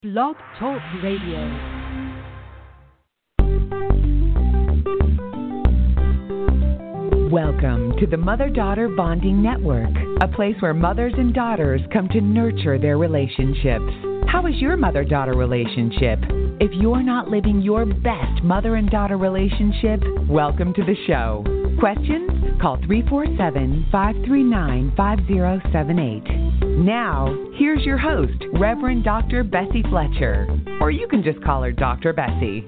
Blog Talk Radio. Welcome to the Mother-Daughter Bonding Network, a place where mothers and daughters come to nurture their relationships. How is your mother-daughter relationship? If you're not living your best mother and daughter relationship, welcome to the show. Questions? Call 347-539-5078. Now, here's your host, Reverend Dr. Bessie Fletcher. Or you can just call her Dr. Bessie.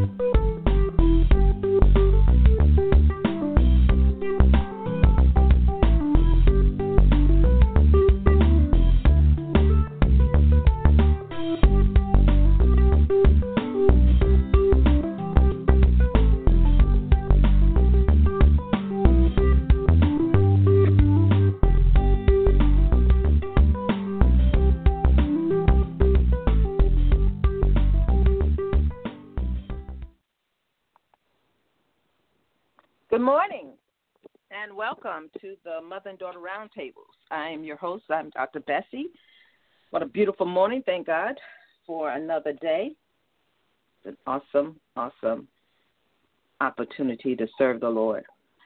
Good morning, and welcome to the Mother and Daughter Roundtables. I am your host. I'm Dr. Bessie. What a beautiful morning. Thank God for another day. It's an awesome opportunity to serve the Lord.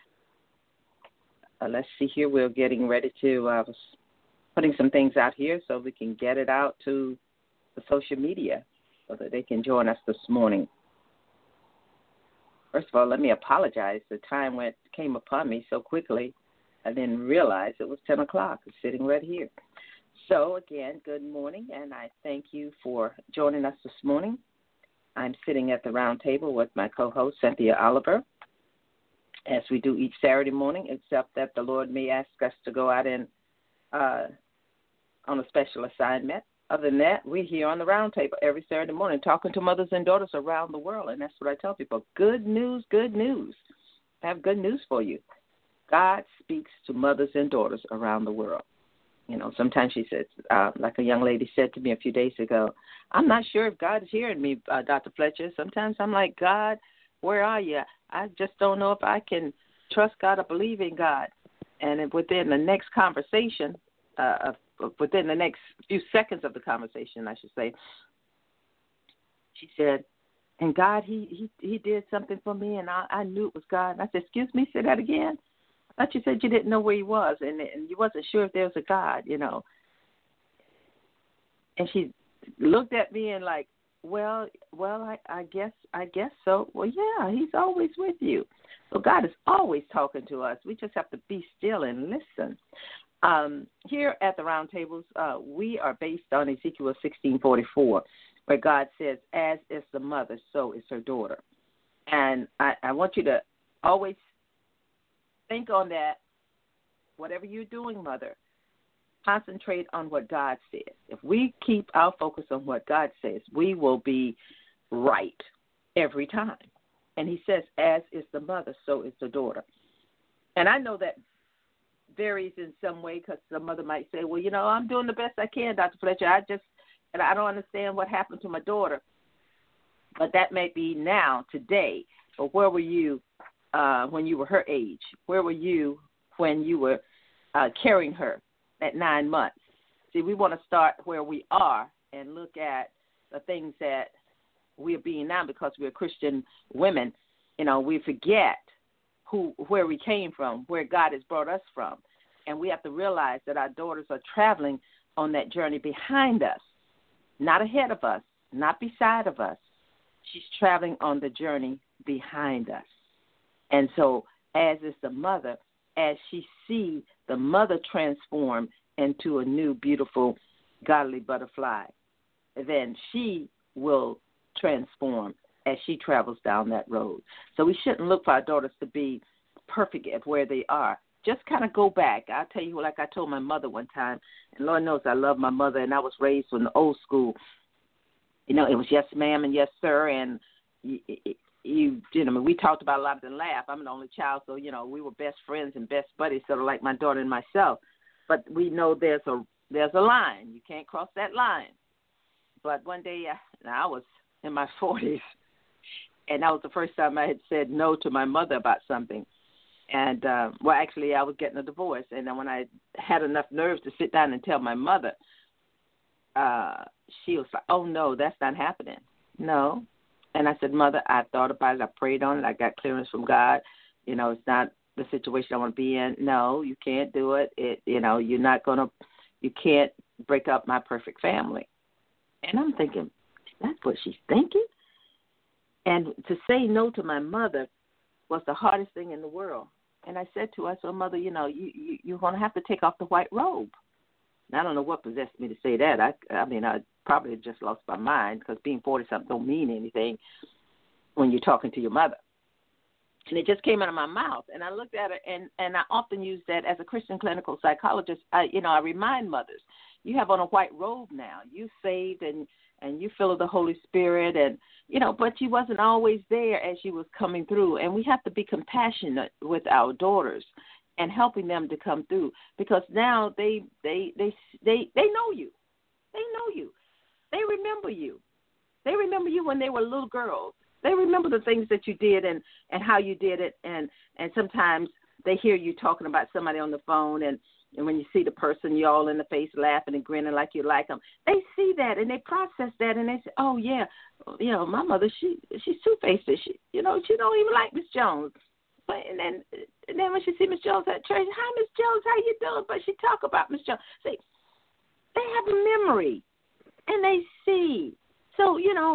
Let's see here. We're getting ready to putting some things out here so we can get it out to the social media so that they can join us this morning. First of all, let me apologize. The time came upon me so quickly, I didn't realize it was 10 o'clock. I'm sitting right here. So, again, good morning, and I thank you for joining us this morning. I'm sitting at the round table with my co-host, Cynthia Oliver, as we do each Saturday morning, except that the Lord may ask us to go out and on a special assignment. Other than that, we're here on the round table every Saturday morning talking to mothers and daughters around the world, and that's what I tell people. Good news, good news. I have good news for you. God speaks to mothers and daughters around the world. You know, sometimes she says, like a young lady said to me a few days ago, I'm not sure if God is hearing me, Dr. Fletcher. Sometimes I'm like, God, where are you? I just don't know if I can trust God or believe in God. And within the next conversation within the next few seconds of the conversation, I should say, she said, and God, he did something for me, and I knew it was God. And I said, excuse me, say that again? I thought you said you didn't know where he was, and you wasn't sure if there was a God, you know. And she looked at me and like, well, I guess so. Well, yeah, he's always with you. So God is always talking to us. We just have to be still and listen. Here at the round tables, we are based on Ezekiel 16:44, where God says, as is the mother, so is her daughter. And I want you to always think on that. Whatever you're doing, mother, concentrate on what God says. If we keep our focus on what God says, we will be right every time. And he says, as is the mother, so is the daughter. And I know that varies in some way, because the mother might say, well, you know, I'm doing the best I can, Dr. Fletcher. I don't understand what happened to my daughter. But that may be now, today. But where were you when you were her age? Where were you when you were carrying her at 9 months? See, we want to start where we are and look at the things that we are being now, because we're Christian women. You know, we forget where we came from, where God has brought us from. And we have to realize that our daughters are traveling on that journey behind us, not ahead of us, not beside of us. She's traveling on the journey behind us. And so, as is the mother, as she sees the mother transform into a new, beautiful, godly butterfly, then she will transform as she travels down that road. So we shouldn't look for our daughters to be perfect at where they are. Just kind of go back. I'll tell you, like I told my mother one time, and Lord knows I love my mother, and I was raised in the old school. You know, it was yes, ma'am, and yes, sir, and you know, we talked about a lot and laugh. I'm an only child, so, you know, we were best friends and best buddies, sort of like my daughter and myself. But we know there's a line. You can't cross that line. But one day, I was in my 40s, and that was the first time I had said no to my mother about something. And, well, actually, I was getting a divorce. And then when I had enough nerves to sit down and tell my mother, she was like, oh, no, that's not happening. No. And I said, Mother, I thought about it. I prayed on it. I got clearance from God. You know, it's not the situation I want to be in. No, you can't do it. You're not going to, you can't break up my perfect family. And I'm thinking, that's what she's thinking? And to say no to my mother was the hardest thing in the world. And I said to her, so Mother, you're going to have to take off the white robe. And I don't know what possessed me to say that. I mean, I probably just lost my mind because being 40-something don't mean anything when you're talking to your mother. And it just came out of my mouth. And I looked at her, and I often use that as a Christian clinical psychologist. I remind mothers, you have on a white robe now. You saved and you filled with the Holy Spirit, and but you wasn't always there as you was coming through. And we have to be compassionate with our daughters and helping them to come through, because now they know you. They know you. They remember you. They remember you when they were little girls. They remember the things that you did and how you did it, and sometimes they hear you talking about somebody on the phone, and when you see the person, you're all in the face laughing and grinning like you like them. They see that, and they process that, and they say, oh, yeah, my mother, she's two-faced. She don't even like Miss Jones. And then when she see Miss Jones at church, hi, Miss Jones, how you doing? But she talk about Miss Jones. See, they have a memory, and they see. So,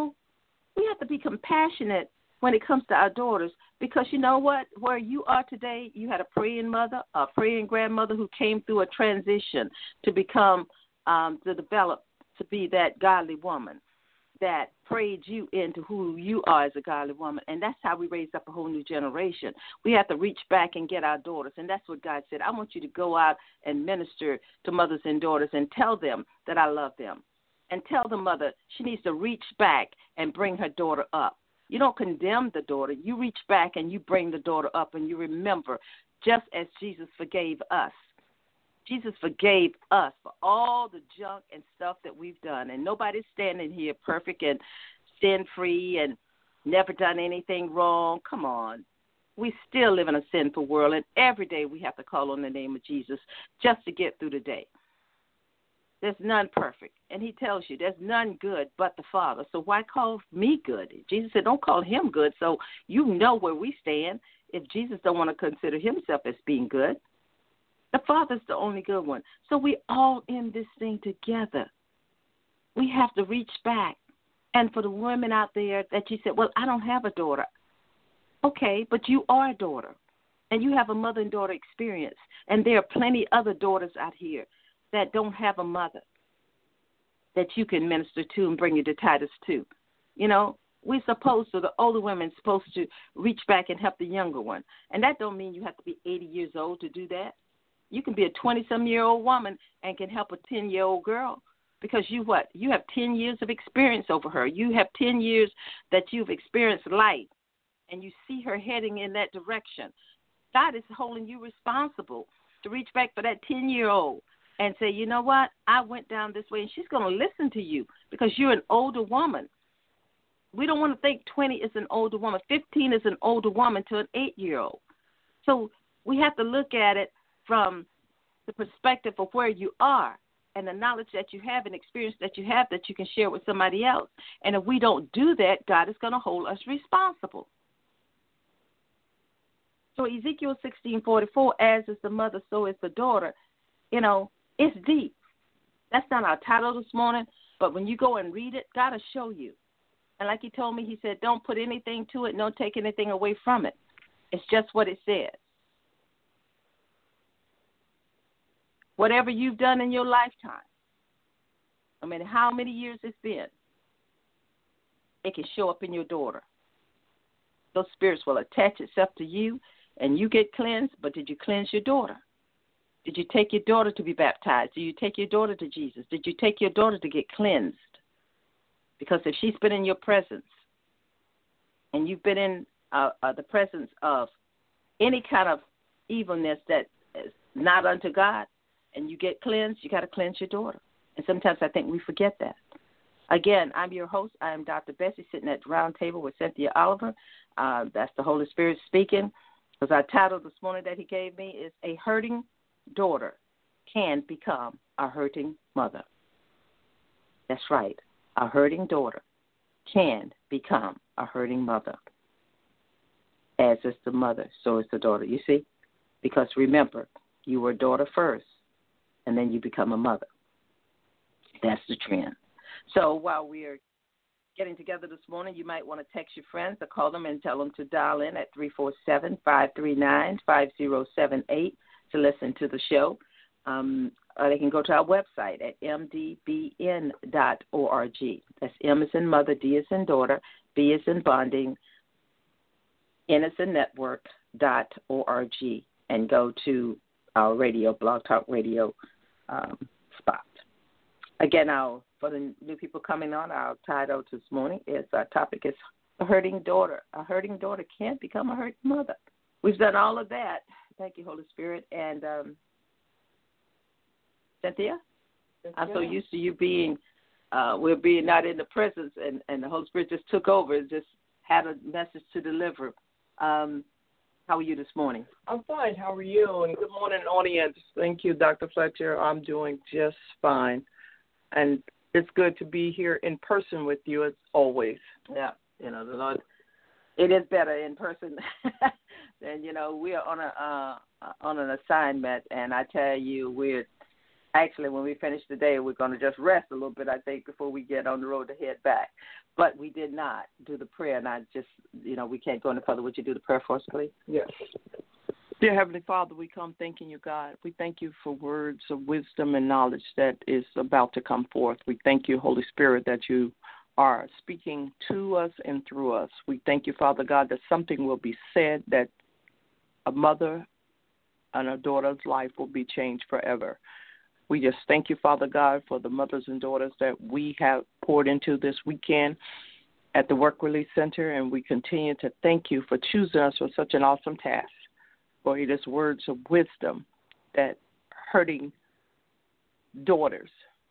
we have to be compassionate when it comes to our daughters, because you know what? Where you are today, you had a praying mother, a praying grandmother who came through a transition to become, to develop to be that godly woman that prayed you into who you are as a godly woman. And that's how we raise up a whole new generation. We have to reach back and get our daughters. And that's what God said. I want you to go out and minister to mothers and daughters and tell them that I love them. And tell the mother she needs to reach back and bring her daughter up. You don't condemn the daughter. You reach back and you bring the daughter up, and you remember, just as Jesus forgave us. Jesus forgave us for all the junk and stuff that we've done. And nobody's standing here perfect and sin-free and never done anything wrong. Come on. We still live in a sinful world, and every day we have to call on the name of Jesus just to get through the day. There's none perfect. And he tells you there's none good but the Father. So why call me good? Jesus said don't call him good. So you know where we stand. If Jesus don't want to consider himself as being good, the Father's the only good one. So we all in this thing together. We have to reach back. And for the women out there that you said, well, I don't have a daughter. Okay, but you are a daughter. And you have a mother and daughter experience. And there are plenty other daughters out here that don't have a mother that you can minister to and bring you to Titus 2. We're supposed to, the older women's supposed to reach back and help the younger one. And that don't mean you have to be 80 years old to do that. You can be a 20-some-year-old woman and can help a 10-year-old girl, because you have 10 years of experience over her. You have 10 years that you've experienced life, and you see her heading in that direction. God is holding you responsible to reach back for that 10-year-old and say, you know what, I went down this way, and she's going to listen to you because you're an older woman. We don't want to think 20 is an older woman. 15 is an older woman to an 8-year-old. So we have to look at it from the perspective of where you are and the knowledge that you have and experience that you have that you can share with somebody else. And if we don't do that, God is going to hold us responsible. So Ezekiel 16:44, as is the mother, so is the daughter. It's deep. That's not our title this morning, but when you go and read it, God will show you. And like he told me, he said, don't put anything to it, don't take anything away from it. It's just what it says. Whatever you've done in your lifetime, no matter how many years it's been, it can show up in your daughter. Those spirits will attach itself to you, and you get cleansed, but did you cleanse your daughter? Did you take your daughter to be baptized? Did you take your daughter to Jesus? Did you take your daughter to get cleansed? Because if she's been in your presence and you've been in the presence of any kind of evilness that is not unto God, and you get cleansed, you got to cleanse your daughter. And sometimes I think we forget that. Again, I'm your host. I am Dr. Bessie, sitting at the round table with Cynthia Oliver. That's the Holy Spirit speaking. Because our title this morning that he gave me is A Hurting Daughter Can Become a Hurting Mother. That's right. A hurting daughter can become a hurting mother. As is the mother, so is the daughter. You see? Because remember, you were a daughter first, and then you become a mother. That's the trend. So while we are getting together this morning, you might want to text your friends or call them and tell them to dial in at 347-539-5078 to listen to the show. Or they can go to our website at mdbn.org. That's M as in mother, D as in daughter, B as in bonding, N as in network.org, and go to our radio, Blog Talk Radio spot. Again, for the new people coming on, our title this morning is, our topic is a hurting daughter. A hurting daughter can't become a hurting mother. We've done all of that. Thank you, Holy Spirit. And Cynthia, I'm so used to you being, we're being not in the presence, and the Holy Spirit just took over and just had a message to deliver. How are you this morning? I'm fine. How are you? And good morning, audience. Thank you, Dr. Fletcher. I'm doing just fine. And it's good to be here in person with you as always. Yeah, the Lord, it is better in person. And, we are on an assignment, and I tell you, actually, when we finish the day, we're going to just rest a little bit, I think, before we get on the road to head back. But we did not do the prayer, and I just, we can't go any further. Would you do the prayer for us, please? Yes. Dear Heavenly Father, we come thanking you, God. We thank you for words of wisdom and knowledge that is about to come forth. We thank you, Holy Spirit, that you are speaking to us and through us. We thank you, Father God, that something will be said, that a mother and a daughter's life will be changed forever. We just thank you, Father God, for the mothers and daughters that we have poured into this weekend at the Work Release Center, and we continue to thank you for choosing us for such an awesome task. For it is words of wisdom that hurting daughters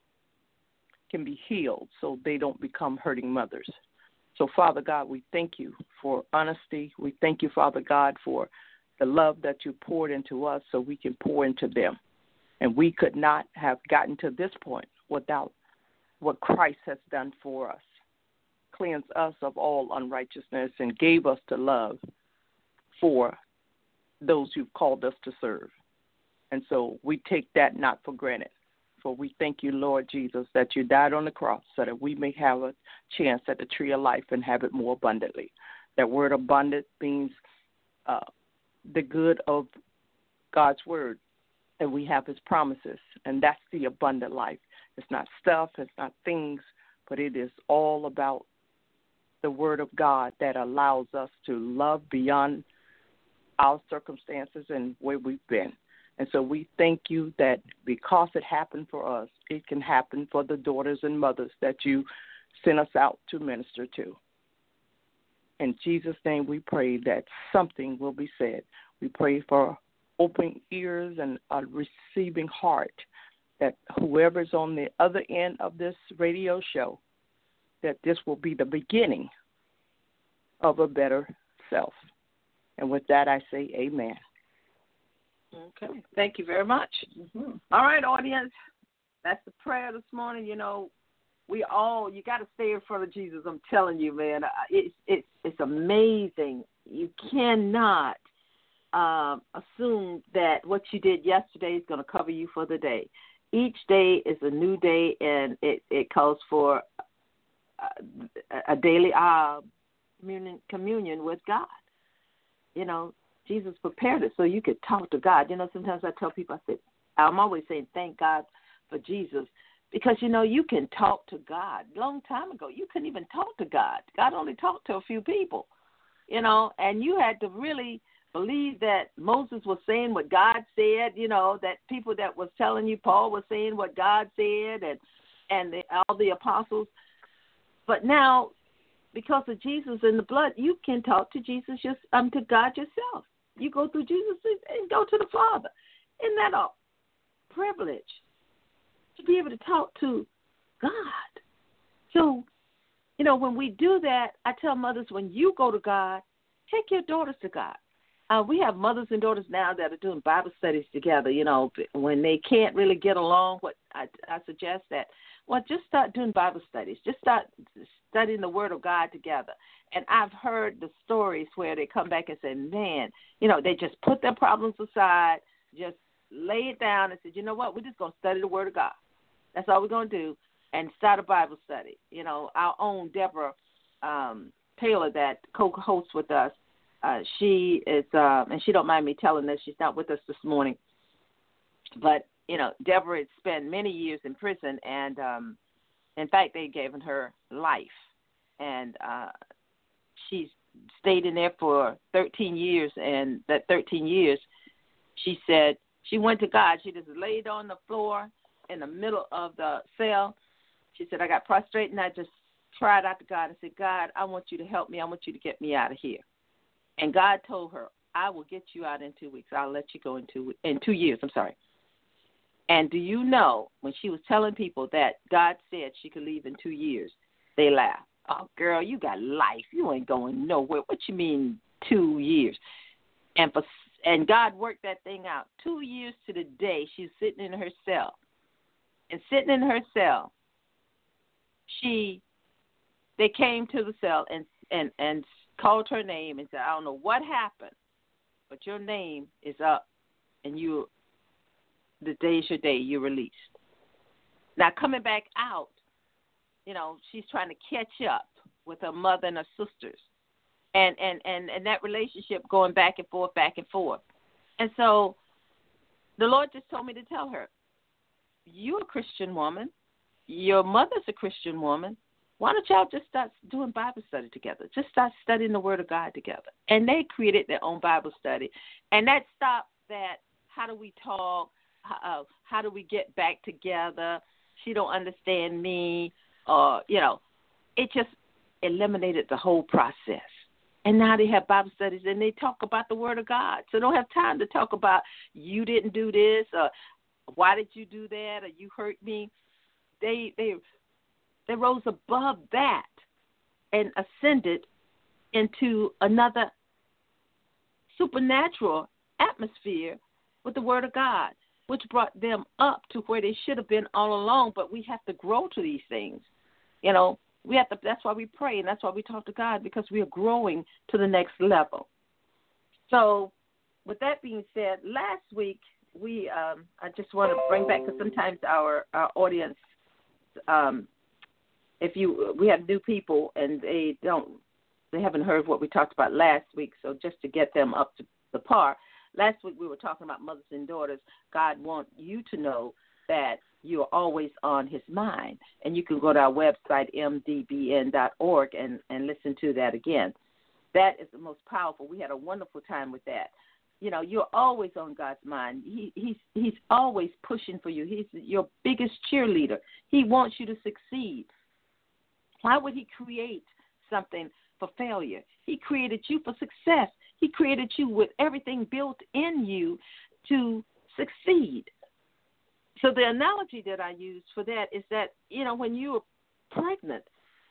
can be healed so they don't become hurting mothers. So, Father God, we thank you for honesty. We thank you, Father God, for the love that you poured into us so we can pour into them. And we could not have gotten to this point without what Christ has done for us. Cleanse us of all unrighteousness and gave us the love for those you've called us to serve. And so we take that not for granted. For we thank you, Lord Jesus, that you died on the cross so that we may have a chance at the tree of life and have it more abundantly. That word abundant means the good of God's word. And we have his promises, and that's the abundant life. It's not stuff, it's not things, but it is all about the word of God that allows us to love beyond our circumstances and where we've been. And so we thank you that because it happened for us, it can happen for the daughters and mothers that you sent us out to minister to. In Jesus' name we pray that something will be said. We pray for open ears and a receiving heart, that whoever's on the other end of this radio show, that this will be the beginning of a better self. And with that, I say amen. Okay. Thank you very much. Mm-hmm. All right, audience. That's the prayer this morning. You got to stay in front of Jesus. I'm telling you, man, it's amazing. You cannot assume that what you did yesterday is going to cover you for the day. Each day is a new day, and it calls for a daily communion with God. Jesus prepared it so you could talk to God. Sometimes I tell people, I'm always saying thank God for Jesus, because, you can talk to God. Long time ago, you couldn't even talk to God. God only talked to a few people, and you had to really believe that Moses was saying what God said, that people that was telling you, Paul was saying what God said, and all the apostles. But now, because of Jesus and the blood, you can talk to Jesus, to God yourself. You go through Jesus and go to the Father. Isn't that a privilege to be able to talk to God? So, when we do that, I tell mothers, when you go to God, take your daughters to God. we have mothers and daughters now that are doing Bible studies together. You know, when they can't really get along, what I suggest that, well, just start doing Bible studies. Just start studying the Word of God together. And I've heard the stories where they come back and say, man, you know, they just put their problems aside, just lay it down and said, you know what, we're just going to study the Word of God. That's all we're going to do, and start a Bible study. You know, our own Deborah Taylor that co-hosts with us, she is, and she don't mind me telling this, she's not with us this morning, but, you know, Deborah had spent many years in prison, and in fact, they gave her life, and she stayed in there for 13 years, and that 13 years, she said, she went to God. She just laid on the floor in the middle of the cell. She said, I got prostrate, and I just cried out to God and said, God, I want you to help me. I want you to get me out of here. And God told her, I will get you out in 2 weeks. I'll let you go in 2 years. I'm sorry. And do you know, when she was telling people that God said she could leave in 2 years, they laughed. Oh, girl, you got life. You ain't going nowhere. What you mean 2 years? And God worked that thing out. 2 years to the day, she's sitting in her cell. And sitting in her cell, they came to the cell and called her name and said, I don't know what happened, but your name is up, and the day is your day, you're released. Now, coming back out, you know, she's trying to catch up with her mother and her sisters. And that relationship going back and forth, back and forth. And so the Lord just told me to tell her, you're a Christian woman. Your mother's a Christian woman. Why don't y'all just start doing Bible study together? Just start studying the Word of God together. And they created their own Bible study. And that stopped that, how do we talk? How do we get back together? She don't understand me. You know, it just eliminated the whole process. And now they have Bible studies, and they talk about the Word of God. So they don't have time to talk about you didn't do this, or why did you do that, or you hurt me. They rose above that and ascended into another supernatural atmosphere with the Word of God, which brought them up to where they should have been all along. But we have to grow to these things. You know, we have to. That's why we pray, and that's why we talk to God, because we are growing to the next level. So, with that being said, last week I just want to bring back, because sometimes our audience, we have new people and they haven't heard what we talked about last week. So just to get them up to the par, last week we were talking about mothers and daughters. God wants you to know that you're always on his mind. And you can go to our website, mdbn.org, and listen to that again. That is the most powerful. We had a wonderful time with that. You know, you're always on God's mind. He's always pushing for you. He's your biggest cheerleader. He wants you to succeed. Why would he create something for failure? He created you for success. He created you with everything built in you to succeed. So the analogy that I use for that is that, you know, when you're pregnant,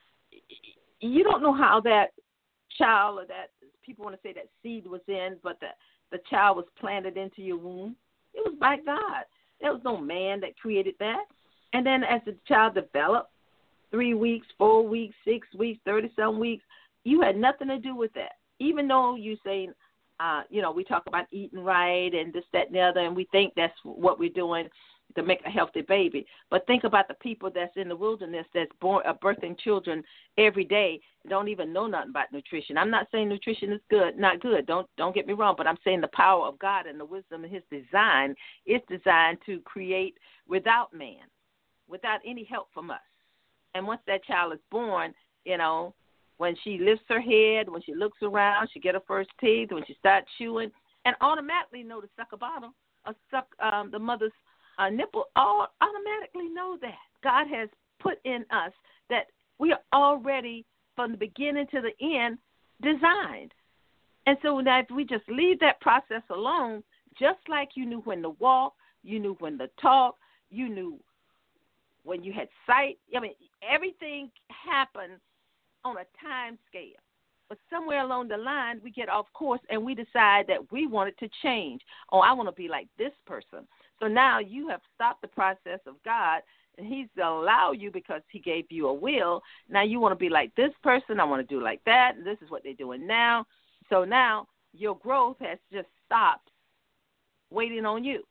you don't know how that child, or that, people want to say that seed was in, but the child was planted into your womb. It was by God. There was no man that created that. And then as the child developed, 3 weeks, 4 weeks, 6 weeks, 30-some weeks, you had nothing to do with that. Even though you saying, you know, we talk about eating right and this, that, and the other, and we think that's what we're doing to make a healthy baby. But think about the people that's in the wilderness that's birthing children every day, don't even know nothing about nutrition. I'm not saying nutrition is good, not good. Don't get me wrong, but I'm saying the power of God and the wisdom of his design is designed to create without man, without any help from us. And once that child is born, you know, when she lifts her head, when she looks around, she get her first teeth, when she starts chewing, and automatically know to suck a bottle or suck the mother's nipple, all automatically know that. God has put in us that we are already, from the beginning to the end, designed. And so now if we just leave that process alone, just like you knew when to walk, you knew when to talk, you knew when you had sight. I mean, everything happened on a time scale. But somewhere along the line, we get off course and we decide that we want it to change. Oh, I want to be like this person. So now you have stopped the process of God, and he's allowed you because he gave you a will. Now you want to be like this person. I want to do like that. And this is what they're doing now. So now your growth has just stopped waiting on you.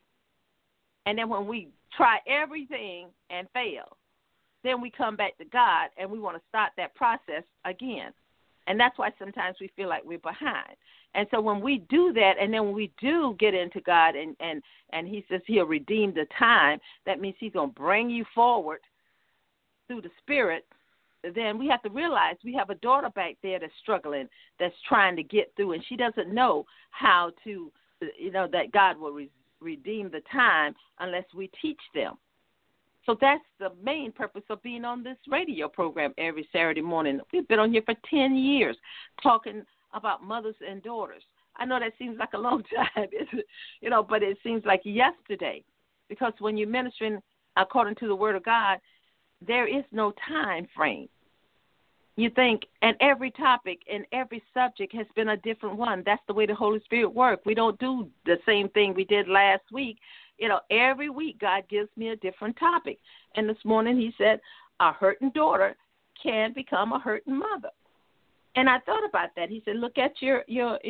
And then when we try everything and fail, then we come back to God and we want to start that process again. And that's why sometimes we feel like we're behind. And so when we do that, and then when we do get into God and he says he'll redeem the time, that means he's going to bring you forward through the Spirit, then we have to realize we have a daughter back there that's struggling, that's trying to get through, and she doesn't know how to, that God will redeem the time unless we teach them. So that's the main purpose of being on this radio program every Saturday morning. We've been on here for 10 years talking about mothers and daughters. I know that seems like a long time, but it seems like yesterday, because when you're ministering according to the Word of God, there is no time frame. You think, and every topic and every subject has been a different one. That's the way the Holy Spirit works. We don't do the same thing we did last week. Every week God gives me a different topic. And this morning he said, a hurting daughter can become a hurting mother. And I thought about that. He said, look at your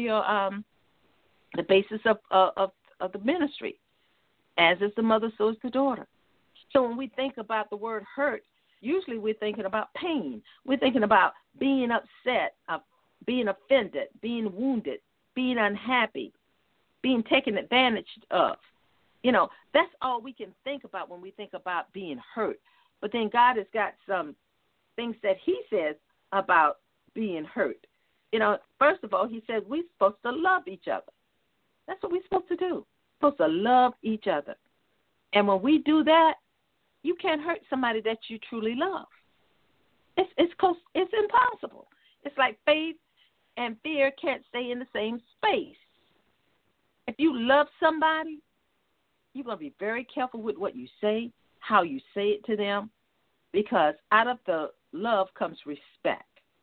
the basis of the ministry. As is the mother, so is the daughter. So when we think about the word hurt, usually we're thinking about pain. We're thinking about being upset, being offended, being wounded, being unhappy, being taken advantage of. That's all we can think about when we think about being hurt. But then God has got some things that he says about being hurt. First of all, he says we're supposed to love each other. That's what we're supposed to do. We're supposed to love each other. And when we do that, you can't hurt somebody that you truly love. It's impossible. It's like faith and fear can't stay in the same space. If you love somebody, you're going to be very careful with what you say, how you say it to them, because out of the love comes respect.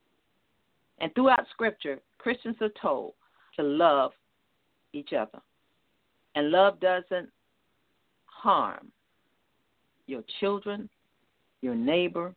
And throughout Scripture, Christians are told to love each other. And love doesn't harm your children, your neighbor,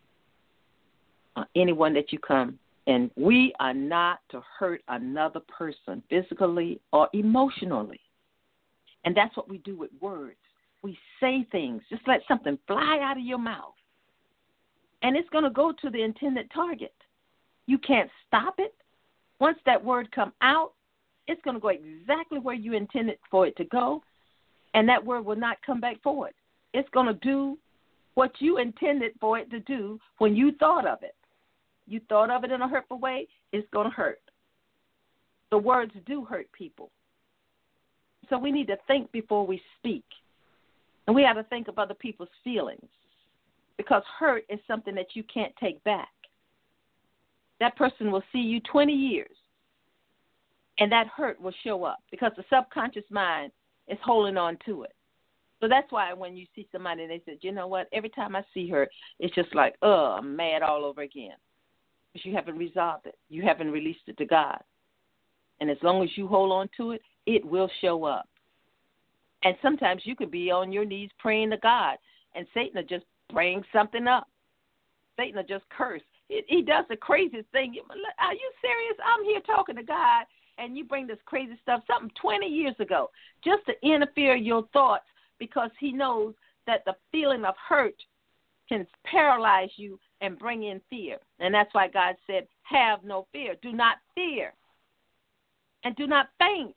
anyone that you come. And we are not to hurt another person physically or emotionally. And that's what we do with words. We say things, just let something fly out of your mouth. And it's going to go to the intended target. You can't stop it. Once that word come out, it's going to go exactly where you intended for it to go, and that word will not come back forward. It's going to do what you intended for it to do when you thought of it. You thought of it in a hurtful way, it's going to hurt. The words do hurt people. So we need to think before we speak. And we have to think of other people's feelings, because hurt is something that you can't take back. That person will see you 20 years, and that hurt will show up because the subconscious mind is holding on to it. So that's why when you see somebody and they say, you know what, every time I see her, it's just like, I'm mad all over again. Because you haven't resolved it. You haven't released it to God. And as long as you hold on to it, it will show up. And sometimes you can be on your knees praying to God, and Satan will just bring something up. Satan will just curse. He does the craziest thing. Are you serious? I'm here talking to God, and you bring this crazy stuff, something 20 years ago, just to interfere your thoughts, because he knows that the feeling of hurt can paralyze you and bring in fear. And that's why God said, have no fear. Do not fear. And do not faint.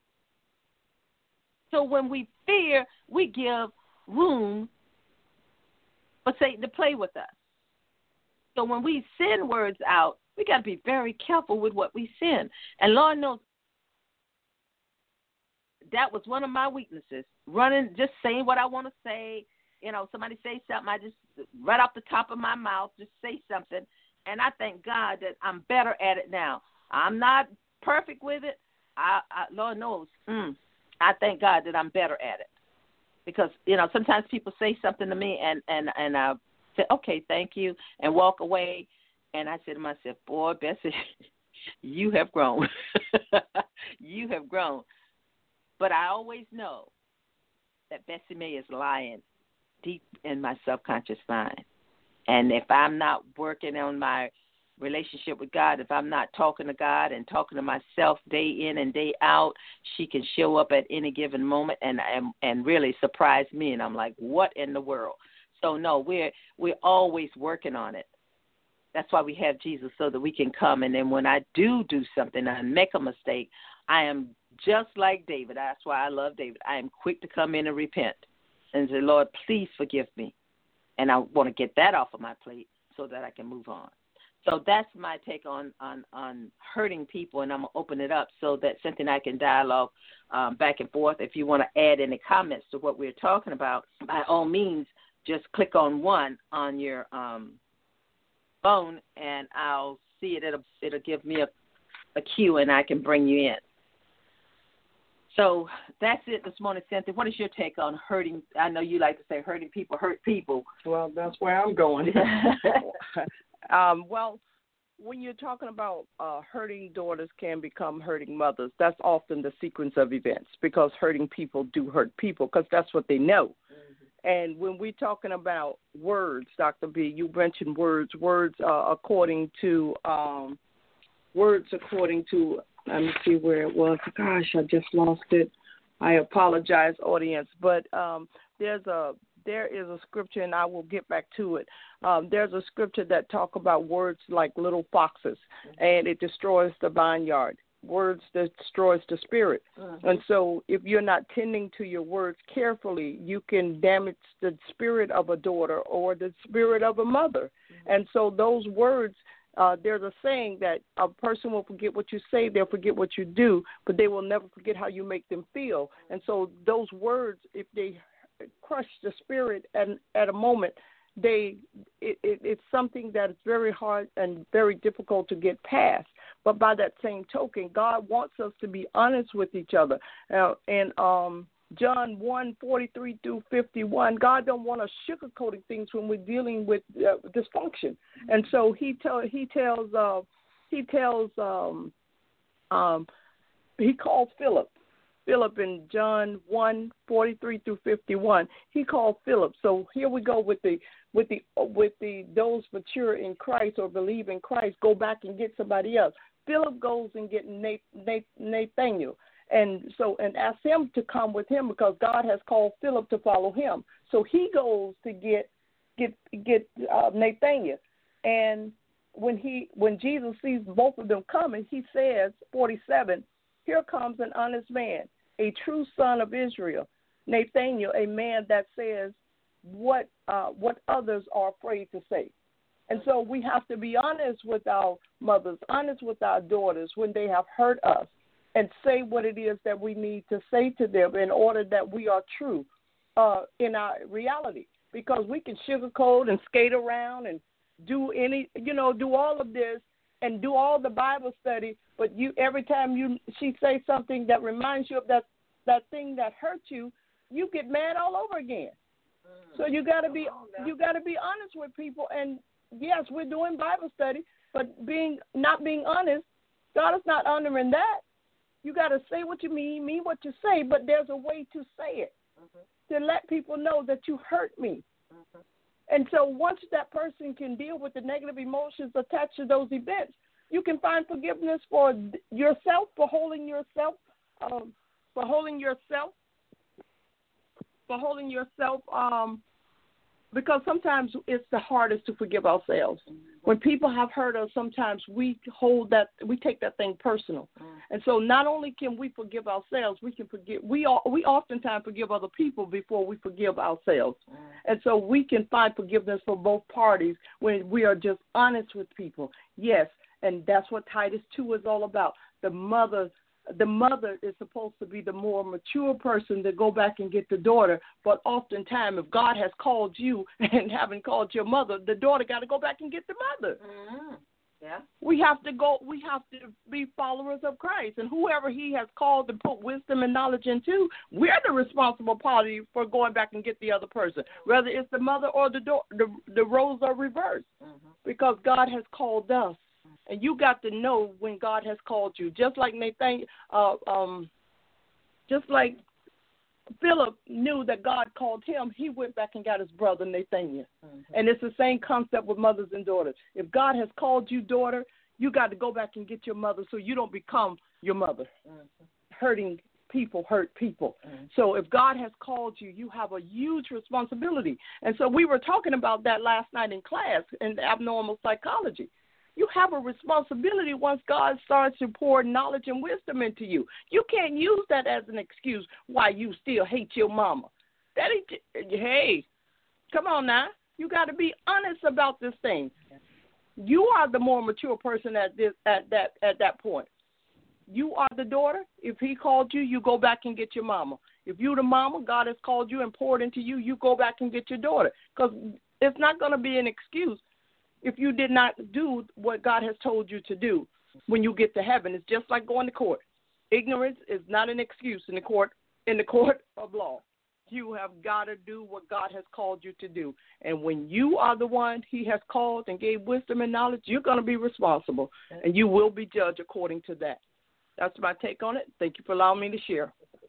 So when we fear, we give room for Satan to play with us. So when we send words out, we got to be very careful with what we send. And Lord knows that was one of my weaknesses, running, just saying what I want to say. Somebody say something, I just, right off the top of my mouth, just say something. And I thank God that I'm better at it now. I'm not perfect with it. Lord knows, I thank God that I'm better at it. Because, sometimes people say something to me and I say, okay, thank you, and walk away. And I said to myself, boy, Bessie, you have grown. You have grown. But I always know that Bessie Mae is lying deep in my subconscious mind. And if I'm not working on my relationship with God, if I'm not talking to God and talking to myself day in and day out, she can show up at any given moment and really surprise me. And I'm like, what in the world? So no, we're always working on it. That's why we have Jesus, so that we can come. And then when I do something and make a mistake, I am just like David. That's why I love David. I am quick to come in and repent and say, Lord, please forgive me. And I want to get that off of my plate so that I can move on. So that's my take on hurting people, and I'm going to open it up so that Cynthia and I can dialogue back and forth. If you want to add any comments to what we're talking about, by all means, just click on one on your phone, and I'll see it. It'll give me a cue, and I can bring you in. So that's it this morning, Cynthia. What is your take on hurting? I know you like to say hurting people hurt people. Well, that's where I'm going. Well, when you're talking about hurting daughters can become hurting mothers, that's often the sequence of events, because hurting people do hurt people because that's what they know. Mm-hmm. And when we're talking about words, Dr. B, you mentioned words according to, let me see where it was. Gosh, I just lost it. I apologize, audience. But there is a scripture, and I will get back to it. There's a scripture that talk about words like little foxes, and it destroys the vineyard. Words destroys the spirit. Mm-hmm. And so if you're not tending to your words carefully, you can damage the spirit of a daughter or the spirit of a mother. Mm-hmm. And so those words, there's a saying that a person will forget what you say, they'll forget what you do, but they will never forget how you make them feel. And so those words, if they crush the spirit at a moment, it's something that is very hard and very difficult to get past. But by that same token, God wants us to be honest with each other. And John 1:43 through 51, God don't want us sugarcoating things when we're dealing with dysfunction. And so he called Philip in John 1:43 through 51. He called Philip. So here we go with those mature in Christ or believe in Christ. Go back and get somebody else. Philip goes and get Nathaniel. And ask him to come with him because God has called Philip to follow him. So he goes to get Nathaniel. And when Jesus sees both of them coming, he says, 47, here comes an honest man, a true son of Israel, Nathaniel, a man that says what others are afraid to say. And so we have to be honest with our mothers, honest with our daughters when they have hurt us, and say what it is that we need to say to them in order that we are true in our reality. Because we can sugarcoat and skate around and do all of this and do all the Bible study, but every time she says something that reminds you of that thing that hurt you, you get mad all over again. So you got to be honest with people. And yes, we're doing Bible study, but not being honest, God is not honoring that. You got to say what you mean what you say, but there's a way to say it, to let people know that you hurt me. Mm-hmm. And so once that person can deal with the negative emotions attached to those events, you can find forgiveness for yourself, for holding yourself, because sometimes it's the hardest to forgive ourselves. When people have hurt us, sometimes we take that thing personal. And so not only can we forgive ourselves, we oftentimes forgive other people before we forgive ourselves. And so we can find forgiveness for both parties when we are just honest with people. Yes, and that's what Titus 2 is all about. The mother is supposed to be the more mature person to go back and get the daughter. But oftentimes, if God has called you and haven't called your mother, the daughter got to go back and get the mother. Mm-hmm. Yeah. We have to be followers of Christ. And whoever he has called to put wisdom and knowledge into, we're the responsible party for going back and get the other person. Whether it's the mother or the roles are reversed. Mm-hmm. because God has called us. And you got to know when God has called you. Just like Nathan, just like Philip knew that God called him, he went back and got his brother Nathaniel. Mm-hmm. And it's the same concept with mothers and daughters. If God has called you daughter, you got to go back and get your mother so you don't become your mother. Mm-hmm. Hurting people hurt people. Mm-hmm. So if God has called you, you have a huge responsibility. And so we were talking about that last night in class in abnormal psychology. You have a responsibility once God starts to pour knowledge and wisdom into you. You can't use that as an excuse why you still hate your mama. Hey, come on now. You got to be honest about this thing. You are the more mature person at that point. You are the daughter. If he called you, you go back and get your mama. If you're the mama, God has called you and poured into you, you go back and get your daughter. Because it's not going to be an excuse if you did not do what God has told you to do when you get to heaven. It's just like going to court. Ignorance is not an excuse in the court of law. You have got to do what God has called you to do. And when you are the one he has called and gave wisdom and knowledge, you're going to be responsible, and you will be judged according to that. That's my take on it. Thank you for allowing me to share.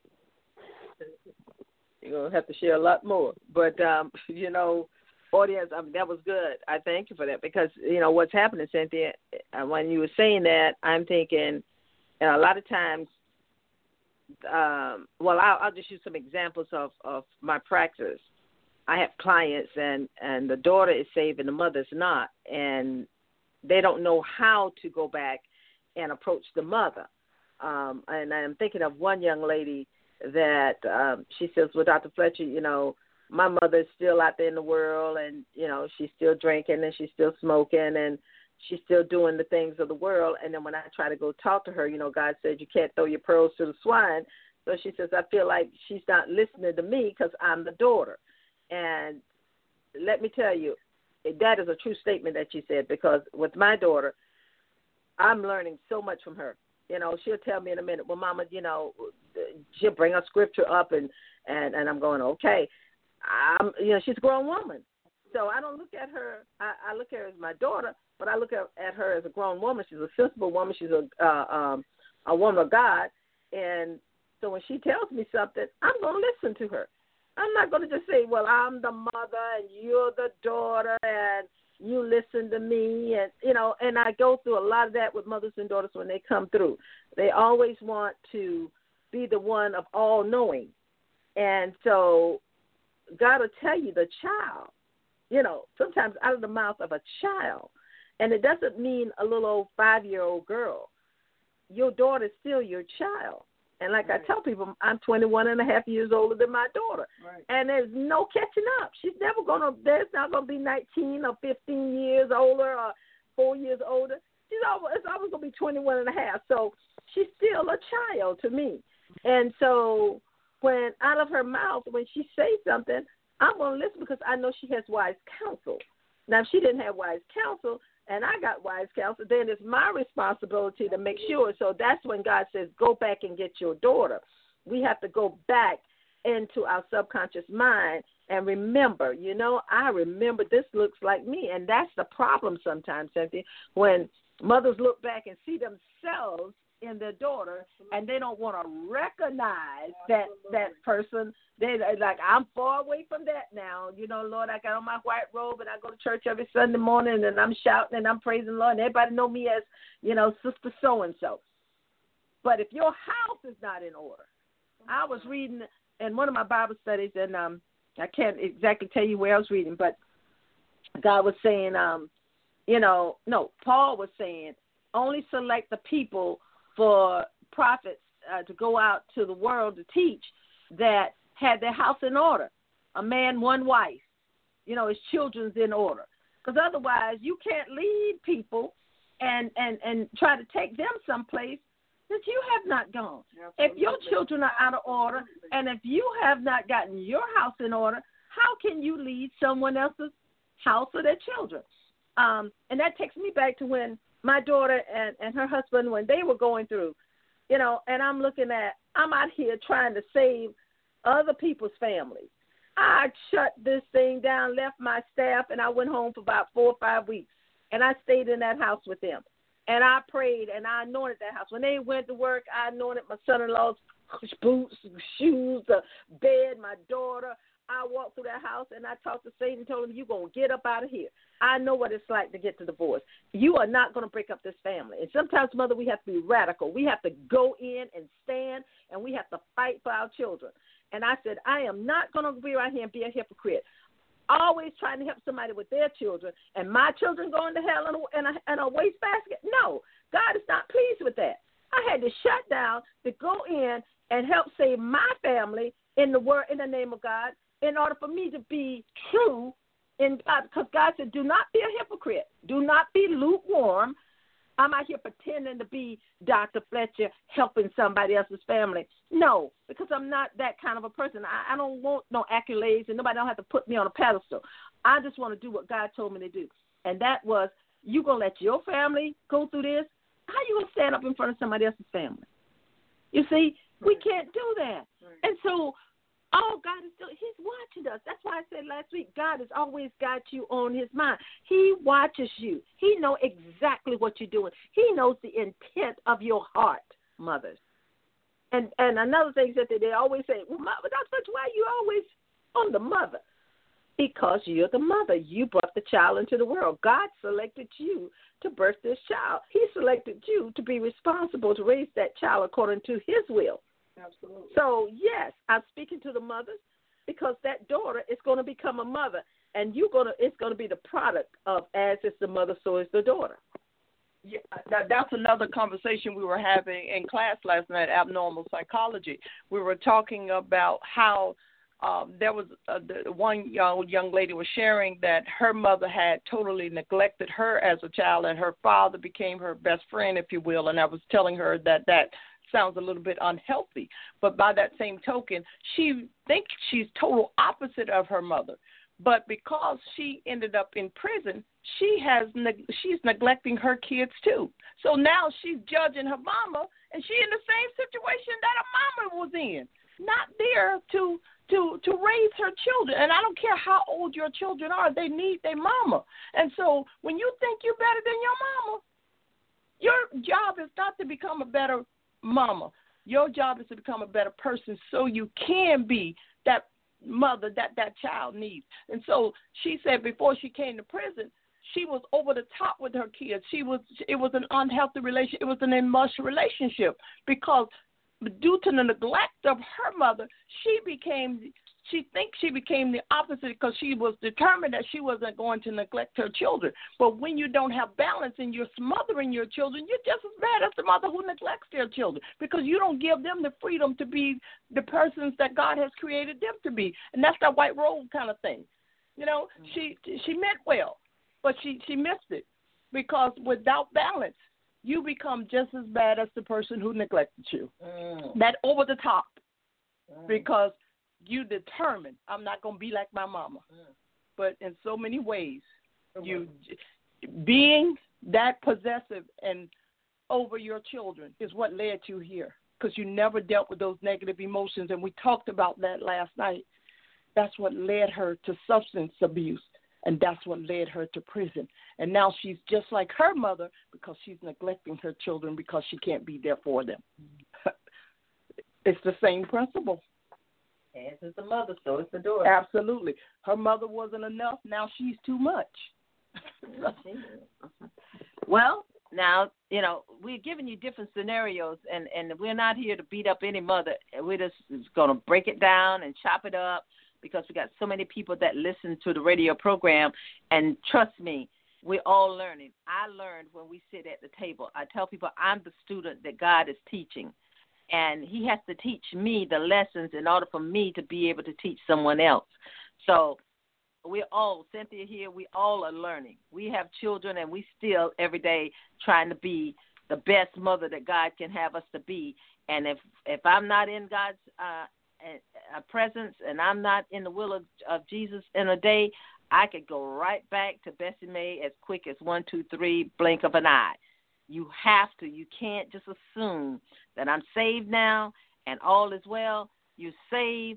You're going to have to share a lot more. But, audience, that was good. I thank you for that because, what's happening, Cynthia, when you were saying that, I'm thinking, and a lot of times, I'll just use some examples of my practice. I have clients, and the daughter is saved and the mother's not, and they don't know how to go back and approach the mother. And I'm thinking of one young lady that she says, well, Dr. Fletcher, my mother is still out there in the world, and, she's still drinking and she's still smoking and she's still doing the things of the world. And then when I try to go talk to her, God said you can't throw your pearls to the swine. So she says, I feel like she's not listening to me because I'm the daughter. And let me tell you, that is a true statement that you said, because with my daughter, I'm learning so much from her. She'll tell me in a minute, well, Mama, she'll bring a scripture up and I'm going, okay. She's a grown woman. So I don't look at her, I look at her as my daughter, but I look at her as a grown woman. She's a sensible woman. She's a woman of God. And so when she tells me something, I'm going to listen to her. I'm not going to just say, well, I'm the mother and you're the daughter and you listen to me. And I go through a lot of that with mothers and daughters when they come through. They always want to be the one of all knowing. And so God will tell you the child, sometimes out of the mouth of a child. And it doesn't mean a little old 5-year-old girl. Your daughter is still your child. And like I tell people, I'm 21 and a half years older than my daughter. Right. And there's no catching up. There's not going to be 19 or 15 years older or 4 years older. It's always going to be 21 and a half. So she's still a child to me. And so when out of her mouth, when she says something, I'm going to listen because I know she has wise counsel. Now, if she didn't have wise counsel and I got wise counsel, then it's my responsibility to make sure. So that's when God says, go back and get your daughter. We have to go back into our subconscious mind and remember, I remember this looks like me. And that's the problem sometimes, Cynthia, when mothers look back and see themselves in their daughter, and they don't want to recognize that person. They're like, I'm far away from that now. Lord, I got on my white robe and I go to church every Sunday morning and I'm shouting and I'm praising the Lord, and everybody know me as, Sister So-and-so. But if your house is not in order, I was reading in one of my Bible studies, and I can't exactly tell you where I was reading, but God was saying, Paul was saying, only select the people for prophets to go out to the world to teach that had their house in order, a man, one wife, his children's in order. Because otherwise you can't lead people and try to take them someplace that you have not gone. Absolutely. If your children are out of order and if you have not gotten your house in order, how can you lead someone else's house or their children? And that takes me back to when my daughter and her husband, when they were going through, and I'm out here trying to save other people's families. I shut this thing down, left my staff, and I went home for about 4 or 5 weeks. and I stayed in that house with them. And I prayed, and I anointed that house. When they went to work, I anointed my son-in-law's boots, shoes, the bed, my daughter. I walked through that house, and I talked to Satan and told him, you're going to get up out of here. I know what it's like to get to divorce. You are not going to break up this family. And sometimes, Mother, we have to be radical. We have to go in and stand, and we have to fight for our children. And I said, I am not going to be around here and be a hypocrite. Always trying to help somebody with their children, and my children going to hell in a wastebasket? No, God is not pleased with that. I had to shut down to go in and help save my family in the name of God, in order for me to be true in God. Because God said, do not be a hypocrite. Do not be lukewarm. I'm out here pretending to be Dr. Fletcher helping somebody else's family. No, because I'm not that kind of a person. I don't want no accolades, and nobody don't have to put me on a pedestal. I just want to do what God told me to do. And that was, you going to let your family go through this? How you going to stand up in front of somebody else's family? You see, we can't do that. And so, God is still, he's watching us. That's why I said last week, God has always got you on his mind. He watches you. He knows exactly what you're doing. He knows the intent of your heart, mothers. And another thing is that they always say, well, Dr. Fletcher, why are you always on the mother? Because you're the mother. You brought the child into the world. God selected you to birth this child. He selected you to be responsible to raise that child according to his will. Absolutely. So, yes, I'm speaking to the mothers because that daughter is going to become a mother, and it's going to be the product of as is the mother, so is the daughter. Yeah, that's another conversation we were having in class last night, abnormal psychology. We were talking about how there was one young lady was sharing that her mother had totally neglected her as a child, and her father became her best friend, if you will, and I was telling her that sounds a little bit unhealthy. But by that same token, she thinks she's total opposite of her mother. But because she ended up in prison, she's neglecting her kids too. So now she's judging her mama, and she's in the same situation that her mama was in, not there to raise her children. And I don't care how old your children are, they need their mama. And so when you think you're better than your mama, your job is not to become a better mama. Your job is to become a better person so you can be that mother that child needs. And so she said before she came to prison, she was over the top with her kids. It was an unhealthy relationship. It was an emotional relationship because due to the neglect of her mother, she thinks she became the opposite because she was determined that she wasn't going to neglect her children. But when you don't have balance and you're smothering your children, you're just as bad as the mother who neglects their children because you don't give them the freedom to be the persons that God has created them to be. And that's that white robe kind of thing. You know, she meant well, but she missed it because without balance, you become just as bad as the person who neglected you. That over the top because you determined, I'm not going to be like my mama. But in so many ways, you being that possessive and over your children is what led you here because you never dealt with those negative emotions. And we talked about that last night. That's what led her to substance abuse, and that's what led her to prison. And now she's just like her mother because she's neglecting her children because she can't be there for them. It's the same principle. As is the mother, so is the daughter. Absolutely. Her mother wasn't enough. Now she's too much. Well, now, we're giving you different scenarios, and we're not here to beat up any mother. We're just going to break it down and chop it up because we got so many people that listen to the radio program, and trust me, we're all learning. I learned when we sit at the table. I tell people I'm the student that God is teaching. And he has to teach me the lessons in order for me to be able to teach someone else. So we're all, Cynthia here, we all are learning. We have children, and we still every day trying to be the best mother that God can have us to be. And if I'm not in God's presence and I'm not in the will of Jesus in a day, I could go right back to Bessie Mae as quick as 1, 2, 3, blink of an eye. You have to. You can't just assume that I'm saved now and all is well. You're saved,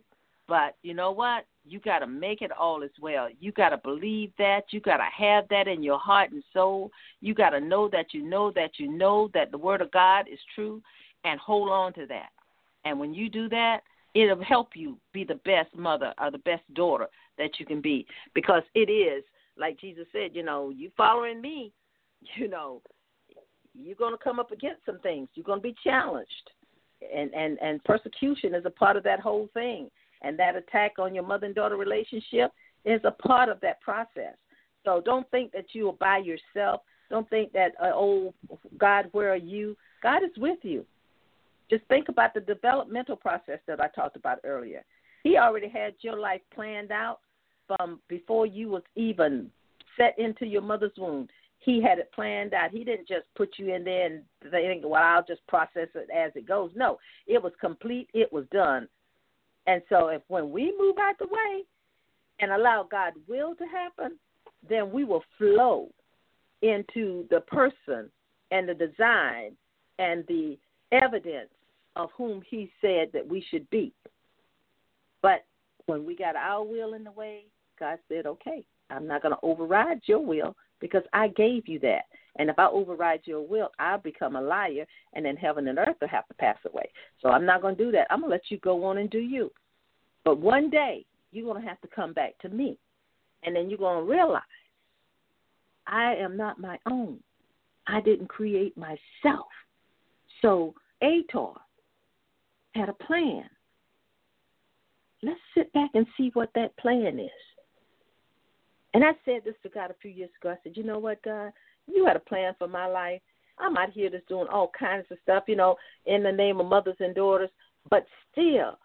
But you know what? You got to make it all as well. You got to believe that. You got to have that in your heart and soul. You got to know that you know that you know that the word of God is true, and hold on to that. And when you do that, it'll help you be the best mother or the best daughter that you can be, because it is, like Jesus said, you following me, you're going to come up against some things. You're going to be challenged. And persecution is a part of that whole thing. And that attack on your mother and daughter relationship is a part of that process. So don't think that you are by yourself. Don't think that, oh, God, where are you? God is with you. Just think about the developmental process that I talked about earlier. He already had your life planned out from before you was even set into your mother's womb. He had it planned out. He didn't just put you in there and think, well, I'll just process it as it goes. No, it was complete. It was done. And so when we move out the way and allow God's will to happen, then we will flow into the person and the design and the evidence of whom he said that we should be. But when we got our will in the way, God said, okay, I'm not going to override your will because I gave you that. And if I override your will, I'll become a liar, and then heaven and earth will have to pass away. So I'm not going to do that. I'm going to let you go on and do you. But one day, you're going to have to come back to me. And then you're going to realize I am not my own. I didn't create myself. So Ator had a plan. Let's sit back and see what that plan is. And I said this to God a few years ago. I said, you know what, God? You had a plan for my life. I'm out here just doing all kinds of stuff, in the name of mothers and daughters. But still,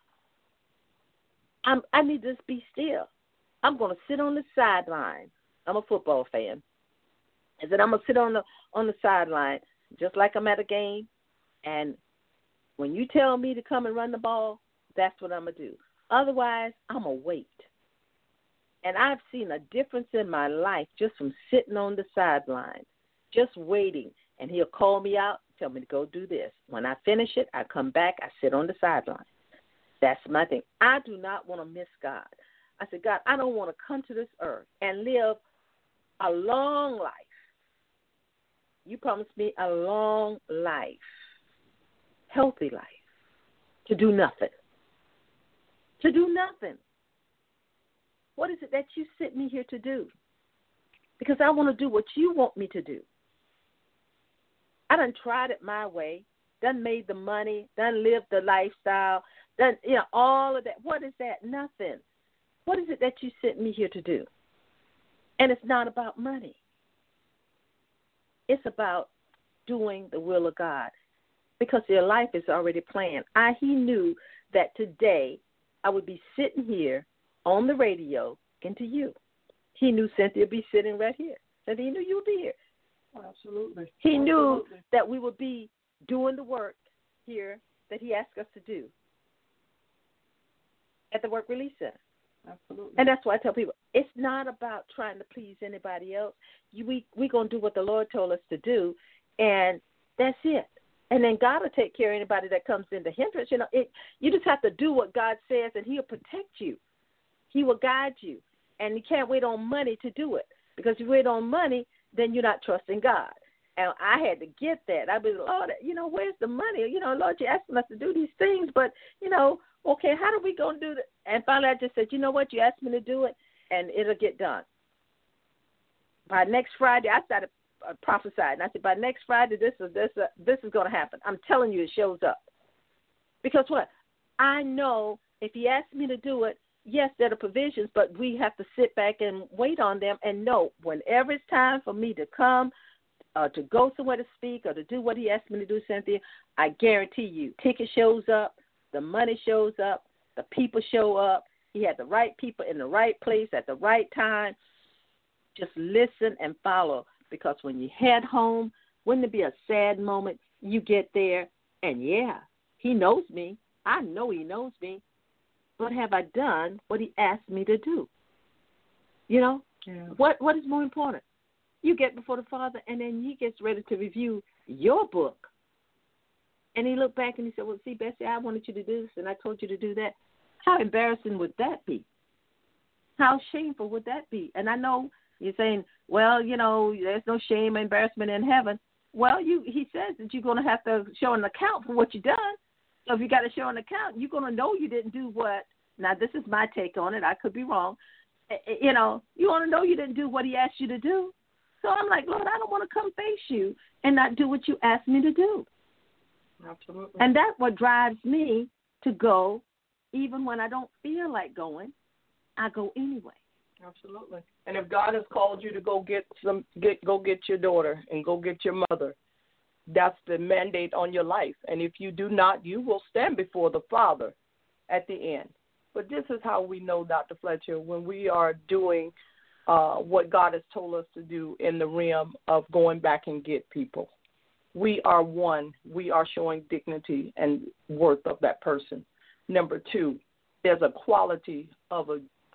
I need to just be still. I'm going to sit on the sideline. I'm a football fan. I said, I'm going to sit on the sideline just like I'm at a game. And when you tell me to come and run the ball, that's what I'm going to do. Otherwise, I'm going to wait. And I've seen a difference in my life just from sitting on the sideline, just waiting. And he'll call me out, tell me to go do this. When I finish it, I come back, I sit on the sideline. That's my thing. I do not want to miss God. I said, God, I don't want to come to this earth and live a long life. You promised me a long life, healthy life, to do nothing. To do nothing. What is it that you sent me here to do? Because I want to do what you want me to do. I done tried it my way, done made the money, done lived the lifestyle, done, all of that. What is that? Nothing. What is it that you sent me here to do? And it's not about money. It's about doing the will of God, because your life is already planned. He knew that today I would be sitting here on the radio and to you. He knew Cynthia would be sitting right here. And he knew you would be here. Absolutely. He knew that we would be doing the work here that he asked us to do at the Work Release Center. Absolutely. And that's why I tell people, it's not about trying to please anybody else. We're going to do what the Lord told us to do, and that's it. And then God will take care of anybody that comes into hindrance. You just have to do what God says, and he'll protect you. He will guide you. And you can't wait on money to do it, because if you wait on money, then you're not trusting God. And I had to get that. I was, Lord, where's the money? Lord, you're asking us to do these things, but, okay, how are we going to do that? And finally I just said, you know what, you asked me to do it, and it'll get done. By next Friday, I started prophesying. I said, by next Friday, this is going to happen. I'm telling you, it shows up. Because what? I know if he asked me to do it, yes, there are provisions, but we have to sit back and wait on them and know whenever it's time for me to come, to go somewhere to speak or to do what he asked me to do, Cynthia, I guarantee you, ticket shows up, the money shows up, the people show up. He had the right people in the right place at the right time. Just listen and follow, because when you head home, wouldn't it be a sad moment? You get there, and yeah, he knows me. I know he knows me. But have I done what he asked me to do? Yeah. What is more important? You get before the Father, and then he gets ready to review your book. And he looked back and he said, well, see, Bessie, I wanted you to do this, and I told you to do that. How embarrassing would that be? How shameful would that be? And I know you're saying, well, there's no shame or embarrassment in heaven. Well, he says that you're going to have to show an account for what you've done. So if you got to show an account, you're going to know you didn't do what. Now, this is my take on it. I could be wrong. You want to know you didn't do what he asked you to do. So I'm like, Lord, I don't want to come face you and not do what you asked me to do. Absolutely. And that's what drives me to go, even when I don't feel like going, I go anyway. Absolutely. And if God has called you to go get your daughter and go get your mother, that's the mandate on your life. And if you do not, you will stand before the Father at the end. But this is how we know, Dr. Fletcher, when we are doing what God has told us to do in the realm of going back and get people. We are one. We are showing dignity and worth of that person. Number two, there's a quality of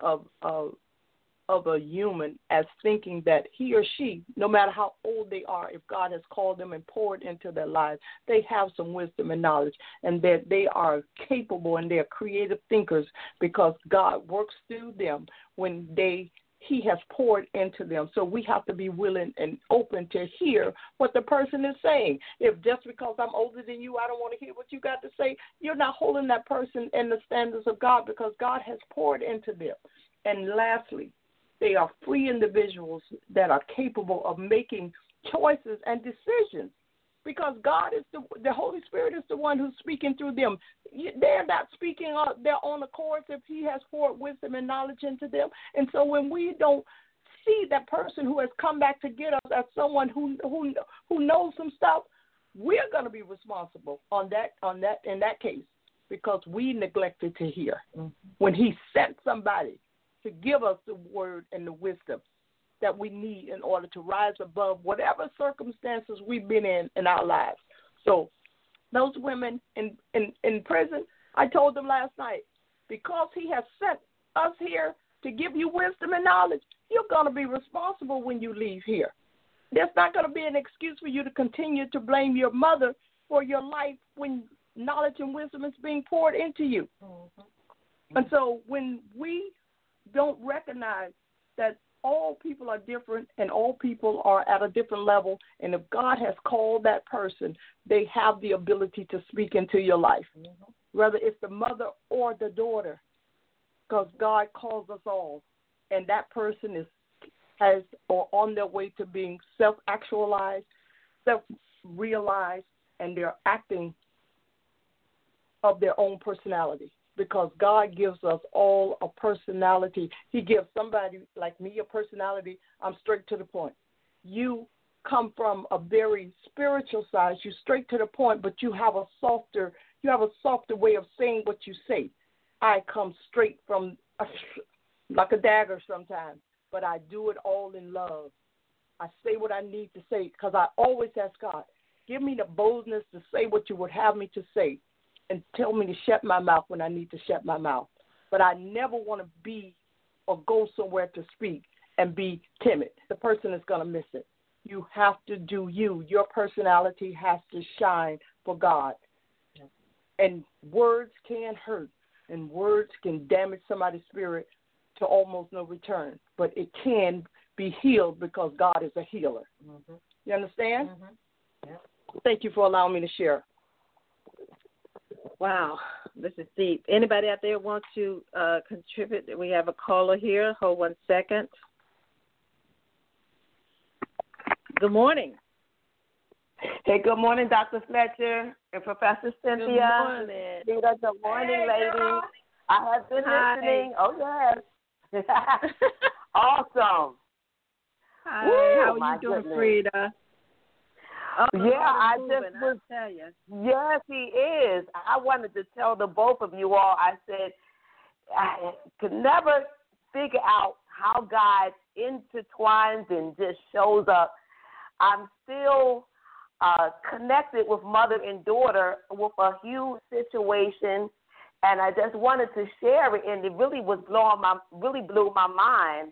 a human as thinking that he or she, no matter how old they are, if God has called them and poured into their lives, they have some wisdom and knowledge, and that they are capable and they're creative thinkers because God works through them when He has poured into them. So we have to be willing and open to hear what the person is saying. If just because I'm older than you, I don't want to hear what you got to say, you're not holding that person in the standards of God because God has poured into them. And lastly, they are free individuals that are capable of making choices and decisions because God is the Holy Spirit is the one who's speaking through them. They're not speaking on their own accord if He has poured wisdom and knowledge into them. And so when we don't see that person who has come back to get us as someone who knows some stuff, we're going to be responsible in that case because we neglected to hear when He sent somebody to give us the word and the wisdom that we need in order to rise above whatever circumstances we've been in our lives. So those women in prison, I told them last night, because He has sent us here to give you wisdom and knowledge, you're going to be responsible when you leave here. There's not going to be an excuse for you to continue to blame your mother for your life when knowledge and wisdom is being poured into you. Mm-hmm. And so when we don't recognize that all people are different and all people are at a different level, and if God has called that person, they have the ability to speak into your life, whether it's the mother or the daughter, because God calls us all, and that person has or on their way to being self-actualized, self-realized, and they're acting of their own personality. Because God gives us all a personality. He gives somebody like me a personality. I'm straight to the point. You come from a very spiritual side. You're straight to the point, but you have a softer way of saying what you say. I come straight from like a dagger sometimes, but I do it all in love. I say what I need to say because I always ask God, give me the boldness to say what you would have me to say. And tell me to shut my mouth when I need to shut my mouth. But I never want to be or go somewhere to speak and be timid. The person is going to miss it. You have to do you. Your personality has to shine for God. And words can hurt, and words can damage somebody's spirit to almost no return. But it can be healed because God is a healer. Mm-hmm. You understand? Mm-hmm. Yeah. Thank you for allowing me to share. Wow, this is deep. Anybody out there want to contribute? We have a caller here. Hold 1 second. Good morning. Hey, good morning, Dr. Fletcher and Professor Cynthia. Good morning. Good morning, ladies. I have been listening. Oh, yes. Awesome. Hi. Woo, how are you doing, goodness. Frida? I just was. Tell you. Yes, he is. I wanted to tell the both of you all. I said I could never figure out how God intertwines and just shows up. I'm still connected with mother and daughter with a huge situation, and I just wanted to share it. And it really blew my mind.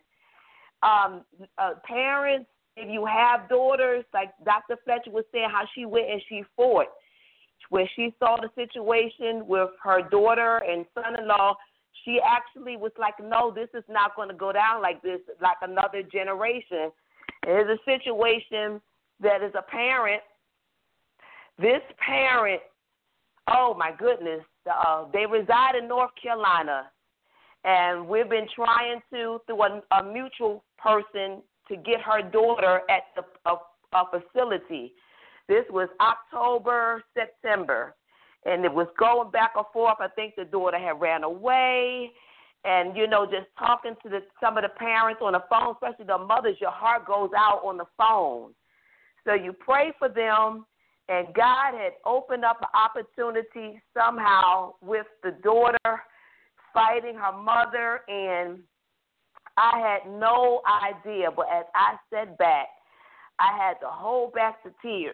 Parents. If you have daughters, like Dr. Fletcher was saying, how she went and she fought, where she saw the situation with her daughter and son-in-law, she actually was like, no, this is not going to go down like this, like another generation. It is a situation that is a parent. This parent, oh, my goodness, they reside in North Carolina, and we've been trying to, through a mutual person, to get her daughter at a facility. This was October, September, and it was going back and forth. I think the daughter had ran away, and, just talking to some of the parents on the phone, especially the mothers, your heart goes out on the phone. So you pray for them, and God had opened up an opportunity somehow with the daughter fighting her mother, and I had no idea. But as I sat back, I had to hold back the tears.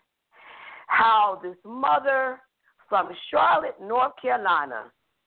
How this mother from Charlotte, North Carolina,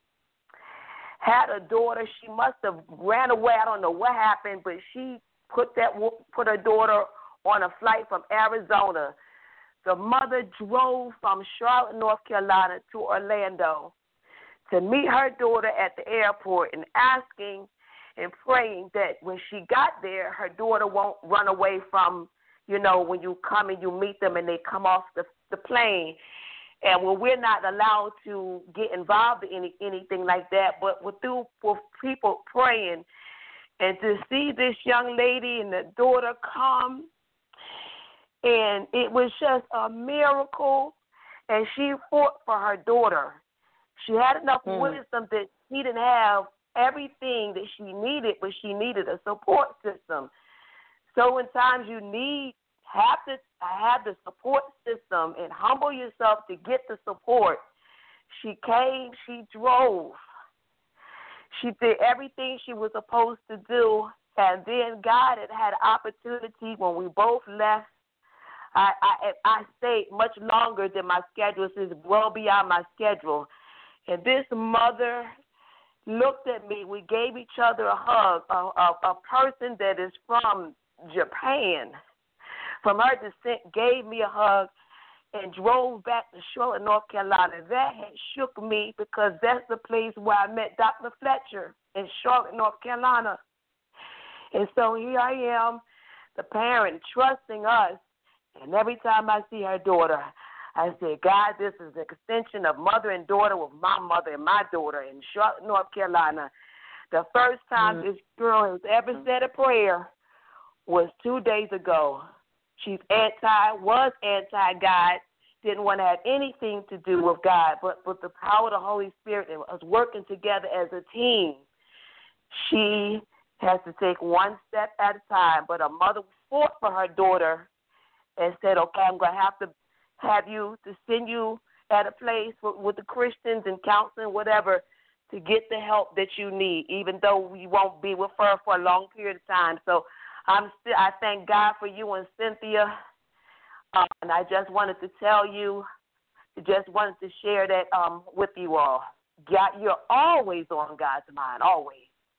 had a daughter. She must have ran away. I don't know what happened, but she put her daughter on a flight from Arizona. The mother drove from Charlotte, North Carolina to Orlando to meet her daughter at the airport and asking and praying that when she got there, her daughter won't run away from, when you come and you meet them and they come off the plane. And when we're not allowed to get involved in anything like that, but with people praying, and to see this young lady and the daughter come, and it was just a miracle, and she fought for her daughter. She had enough wisdom that she didn't have everything that she needed, but she needed a support system. So in times you have the support system and humble yourself to get the support. She came, she drove. She did everything she was supposed to do, and then God had an opportunity when we both left. I stayed much longer than my schedule. This is well beyond my schedule. And this mother looked at me. We gave each other a hug. A person that is from Japan, from her descent, gave me a hug and drove back to Charlotte, North Carolina. That had shook me because that's the place where I met Dr. Fletcher in Charlotte, North Carolina. And so here I am, the parent, trusting us. And every time I see her daughter, I say, God, this is an extension of mother and daughter with my mother and my daughter in Charlotte, North Carolina. The first time this girl has ever said a prayer was 2 days ago. She's was anti-God, didn't want to have anything to do with God, but with the power of the Holy Spirit and us working together as a team, she has to take one step at a time. But her mother fought for her daughter and said, okay, I'm going to have you to send you at a place with the Christians and counseling, whatever, to get the help that you need, even though we won't be with her for a long period of time. So I thank God for you and Cynthia, and I just wanted to tell you, just wanted to share that with you all. God, you're always on God's mind, always.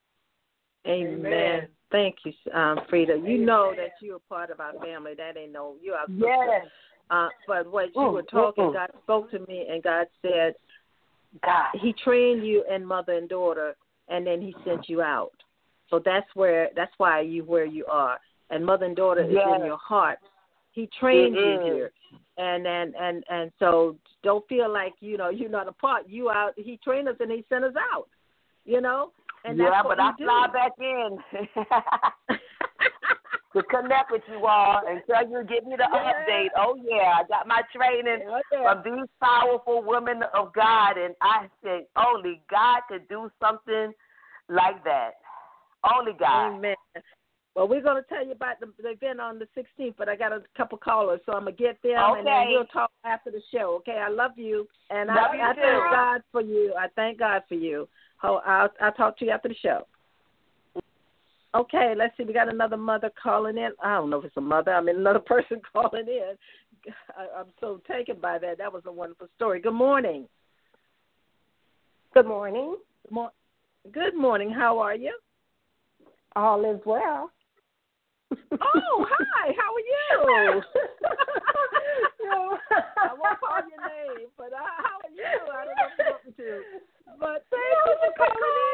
Amen. Thank you, Frida. You know that you're part of our family. That ain't no, you're our sister. Yes. But what you were talking, God spoke to me, and God said, God, He trained you in mother and daughter, and then He sent you out. So that's why you where you are, and mother and daughter is in your heart. He trained you here, and so don't feel like you're not a part. You out. He trained us and He sent us out. And that's what I fly back in to connect with you all until you give me the update. Oh yeah, I got my training from these powerful women of God, and I said only God could do something like that. Only God. Amen. Well, we're going to tell you about the event on the 16th, but I got a couple callers, so I'm going to get them, and then we'll talk after the show. Okay, I love you, and I thank God for you. I thank God for you. I'll talk to you after the show. Okay, let's see. We got another mother calling in. I don't know if it's a mother. Another person calling in. I'm so taken by that. That was a wonderful story. Good morning. Good morning. Good morning. How are you? All is well. Oh, hi. How are you? I won't call your name, but how are you? I don't know if you want me to. But thank you for calling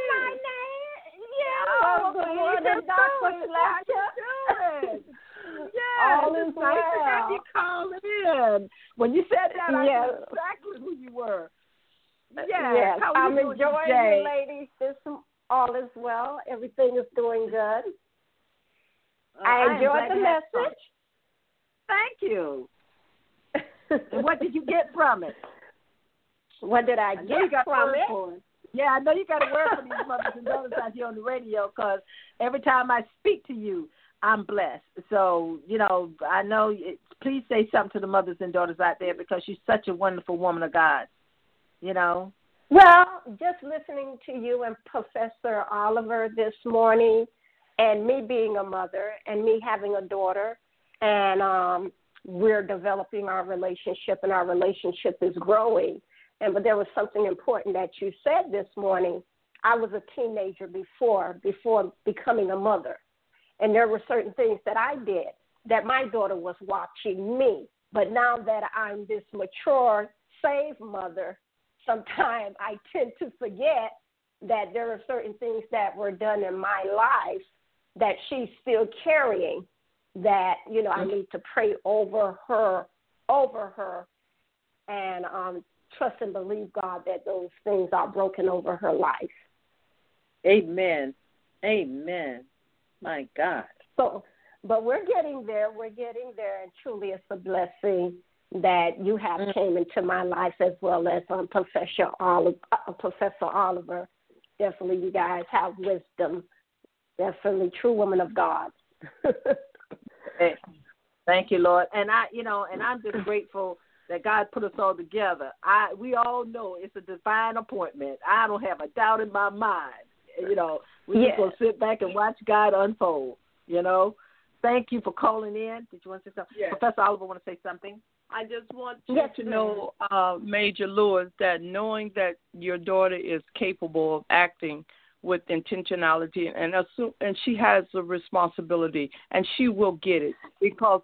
When you said that, I Yes. knew exactly who you were. Yes. Yes. How are I'm you doing enjoying today? you, ladies. All is well. Everything is doing good. I am enjoyed glad the you had fun. message. Thank you. And what did you get from it? What did I know get you got from word it? for it. Yeah, I know you got a word for these mothers and daughters out here on the radio, because every time I speak to you, I'm blessed. So, I know, please say something to the mothers and daughters out there, because she's such a wonderful woman of God, Well, just listening to you and Professor Oliver this morning, and me being a mother and me having a daughter, and we're developing our relationship, and our relationship is growing. But there was something important that you said this morning. I was a teenager before becoming a mother. And there were certain things that I did that my daughter was watching me. But now that I'm this mature, saved mother, sometimes I tend to forget that there are certain things that were done in my life that she's still carrying, that, I need to pray over her, and trust and believe, God, that those things are broken over her life. Amen. Amen. My God. So, but we're getting there. And truly it's a blessing that you have came into my life, as well as Professor Oliver. Definitely you guys have wisdom. Definitely true woman of God. Thank you, Lord. And I'm just grateful that God put us all together. We all know it's a divine appointment. I don't have a doubt in my mind. We're just going to sit back and watch God unfold, Thank you for calling in. Did you want to say something? Yes. Professor Oliver want to say something? I just want you to know, Major Lewis, that knowing that your daughter is capable of acting with intentionality, and she has a responsibility, and she will get it, because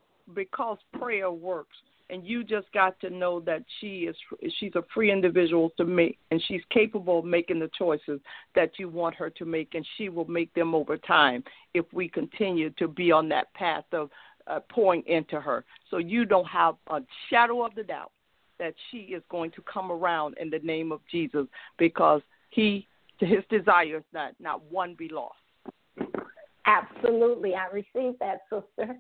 prayer works. And you just got to know that she's a free individual to make, and she's capable of making the choices that you want her to make, and she will make them over time if we continue to be on that path of pouring into her. So you don't have a shadow of the doubt that she is going to come around in the name of Jesus, because his desire is not one be lost. Absolutely. I received that, sister.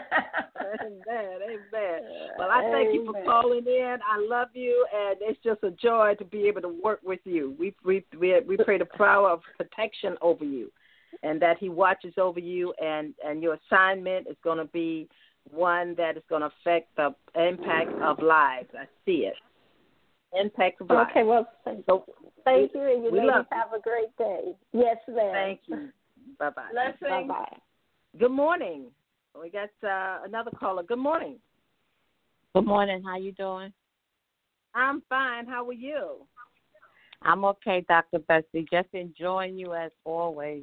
Amen. Well, I thank you for calling in. I love you, and it's just a joy to be able to work with you. We pray the power of protection over you, and that he watches over you, and your assignment is going to be one that is going to affect the impact of lives. I see it. Impact of lives. Okay, well, thank you, and you ladies have a great day. Yes, ma'am. Thank you. Bye-bye. Bye-bye. Good morning. We got another caller. Good morning. Good morning. How you doing? I'm fine. How are you? I'm okay, Dr. Bessie. Just enjoying you as always.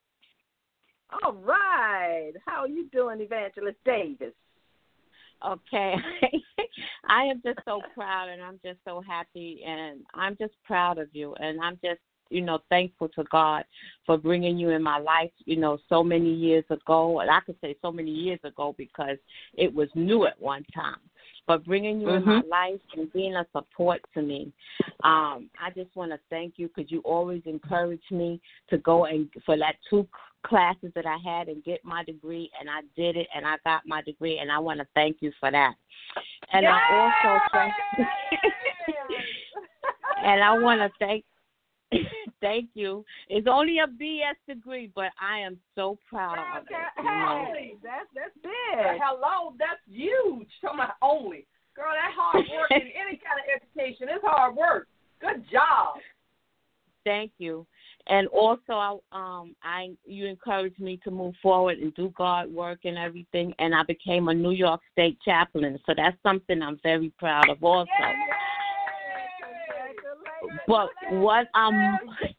All right. How are you doing, Evangelist Davis? Okay. I am just so proud, and I'm just so happy, and I'm just proud of you, and I'm just, thankful to God for bringing you in my life, so many years ago. And I could say so many years ago because it was new at one time. But bringing you in my life and being a support to me, I just want to thank you, because you always encourage me to go and for that 2 classes that I had and get my degree, and I did it, and I got my degree, and I want to thank you for that. And I also thank and I want to thank you. It's only a BS degree, but I am so proud of it. Hey, that's big. Hello, that's huge. Talking about only. Girl, that hard work in any kind of education is hard work. Good job. Thank you. And also, you encouraged me to move forward and do God work and everything, and I became a New York State chaplain. So that's something I'm very proud of also. Yay! But what I'm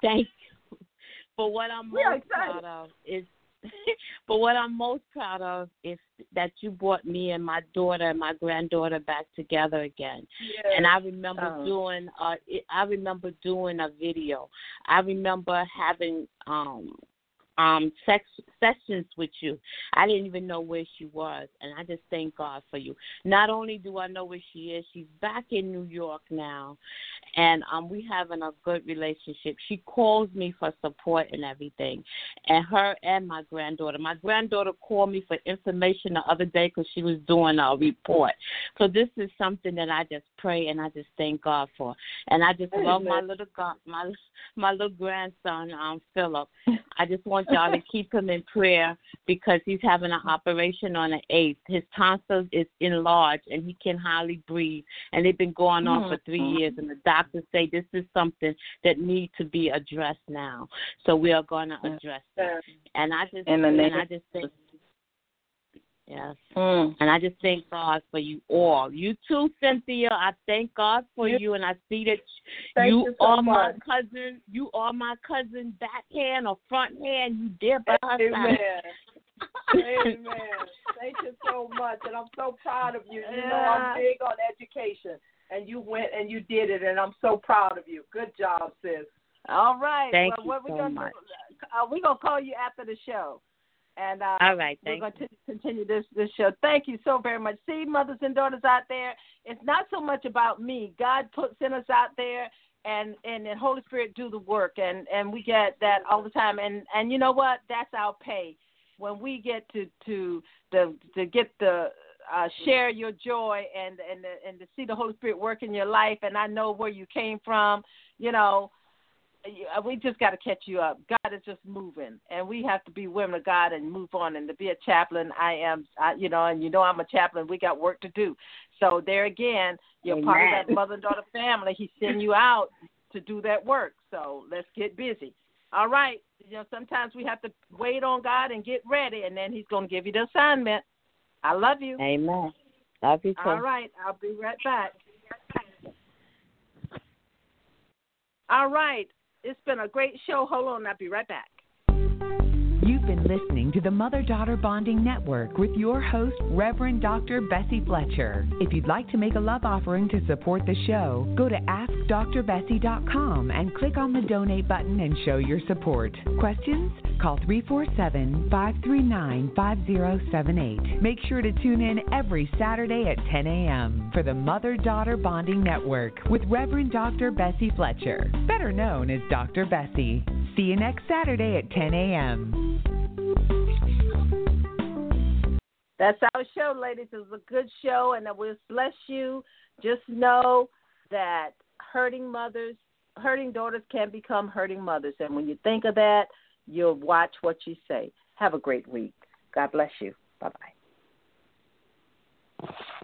most proud of is but what I'm most proud of is that you brought me and my daughter and my granddaughter back together again. Yes. And I remember doing a video. I remember having sessions with you. I didn't even know where she was, and I just thank God for you. Not only do I know where she is, she's back in New York now, and we having a good relationship. She calls me for support and everything, and her and my granddaughter. My granddaughter called me for information the other day because she was doing a report. So this is something that I just pray and I just thank God for, and I just love my little grandson, Philip. I just want y'all to keep him in prayer because he's having an operation on the 8th. His tonsils is enlarged and he can hardly breathe. And they've been going on for 3 years. And the doctors say this is something that needs to be addressed now. So we are going to address it. And I just think. Yes. And I just thank God for you all. You too, Cynthia. I thank God for you, and I see that you are my cousin. You are my cousin, backhand or front hand. You there by her side. Amen. Thank you so much, and I'm so proud of you. You know I'm big on education, and you went and you did it, and I'm so proud of you. Good job, sis. All right. Thank you so much. We're going to call you after the show. And all right, we're going to continue this show. Thank you so very much. See, mothers and daughters out there, it's not so much about me. God sent us out there, and the Holy Spirit do the work, and we get that all the time. And you know what? That's our pay. When we get to get the share your joy and to see the Holy Spirit work in your life, and I know where you came from, you know. We just got to catch you up. God is just moving, and we have to be women of God and move on. And to be a chaplain, I'm a chaplain. We got work to do. So there again, you're Amen. part of that mother and daughter family. He's sending you out to do that work. So let's get busy. All right. Sometimes we have to wait on God and get ready, and then He's going to give you the assignment. I love you. Amen. Love you too. All right. I'll be right back. All right. It's been a great show. Hold on. I'll be right back. You've been listening to the Mother-Daughter Bonding Network with your host, Reverend Dr. Bessie Fletcher. If you'd like to make a love offering to support the show, go to AskDrBessie.com and click on the donate button and show your support. Questions? Call 347-539-5078. Make sure to tune in every Saturday at 10 a.m. for the Mother-Daughter Bonding Network with Reverend Dr. Bessie Fletcher, better known as Dr. Bessie. See you next Saturday at 10 a.m. That's our show, ladies. It was a good show, and we'll bless you. Just know that hurting daughters can become hurting mothers. And when you think of that, you'll watch what you say. Have a great week. God bless you. Bye-bye.